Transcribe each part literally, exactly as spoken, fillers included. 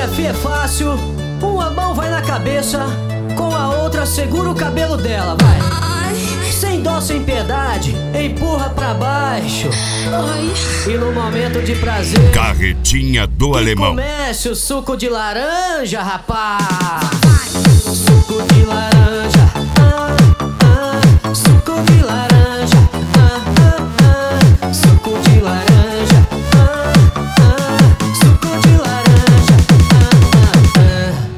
coreografia é fácil. Uma mão vai na cabeça, com a outra segura o cabelo dela, vai. Sem dó, sem piedade, empurra pra baixo. E no momento de prazer, Carretinha do que Alemão. comece o suco de laranja, rapaz. Suco de laranja, ah, ah, suco de laranja, ah, ah, ah, suco de laranja, ah, ah, suco de laranja, ah, ah,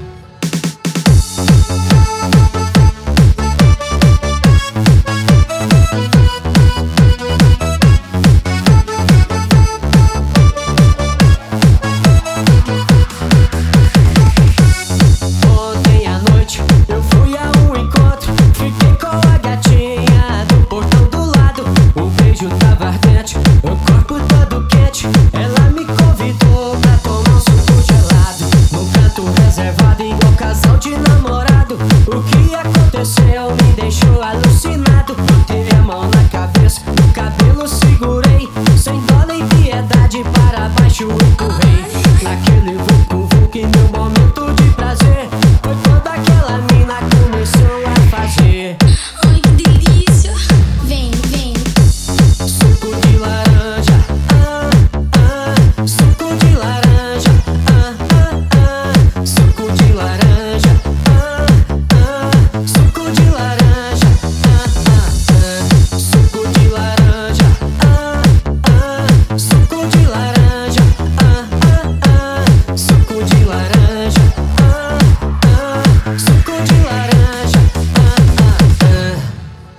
Ontem à noite eu fui a um encontro, fiquei com a gatinha do portão do lado. O beijo tava ardente, o corpo todo quente. Ela me convidou pra tomar um suco gelado, num canto reservado igual casal de namorado. O que aconteceu me deixou alucinado. Botei a mão na cabeça, no cabelo segurei, sem dó nem piedade, para baixo empurrei. Naquele vucu-vucu, meu momento de prazer, foi quando aquela mina começou a fazer. Ai, que delícia! Vem, vem. Suco de laranja, ah, ah, suco de laranja, ah, ah, ah, suco de laranja, ah, ah, suco de laranja, ah, ah, ah, suco de laranja, ah, ah, suco de laranja, ah, ah, ah, suco de laranja, ah, ah, suco de laranja, ah, ah, ah.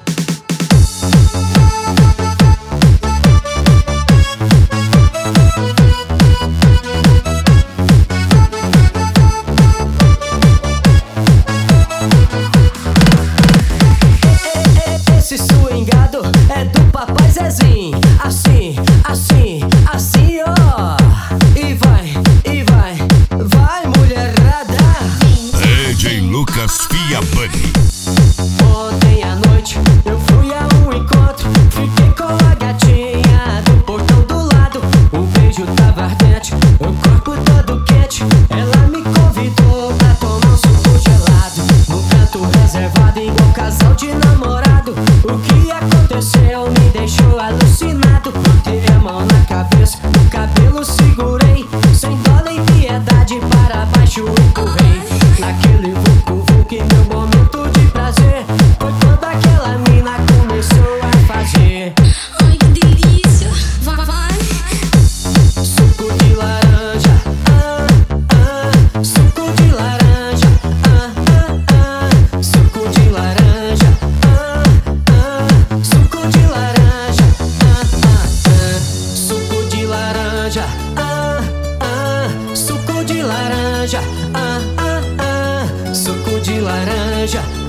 Esse swingado é do papai Zezinho. Assim, assim, assim, ó. E vai, e vai, vai, mulherada. D J Lucas Fia Bunny. Ontem à noite eu fui a um encontro, fiquei com a gatinha do portão do lado. O beijo tava ardente, o corpo todo quente. Ela me convidou pra tomar um suco gelado, num canto reservado igual casal de namorado. O que aconteceu me deixou alucinado. Botei a mão na cabeça, no cabelo segurei, sem dó nem piedade, para baixo empurrei. Naquele vucu-vucu, meu momento de prazer, foi quando aquela mina começou a fazer. Ai, que delícia! Vai, vai. Suco de laranja, ah, ah, suco de laranja, ah, ah, ah, suco de laranja, ah, ah, suco de laranja, ah, ah, ah, suco de laranja, ah, ah, suco de laranja, ah, ah, ah, suco de laranja.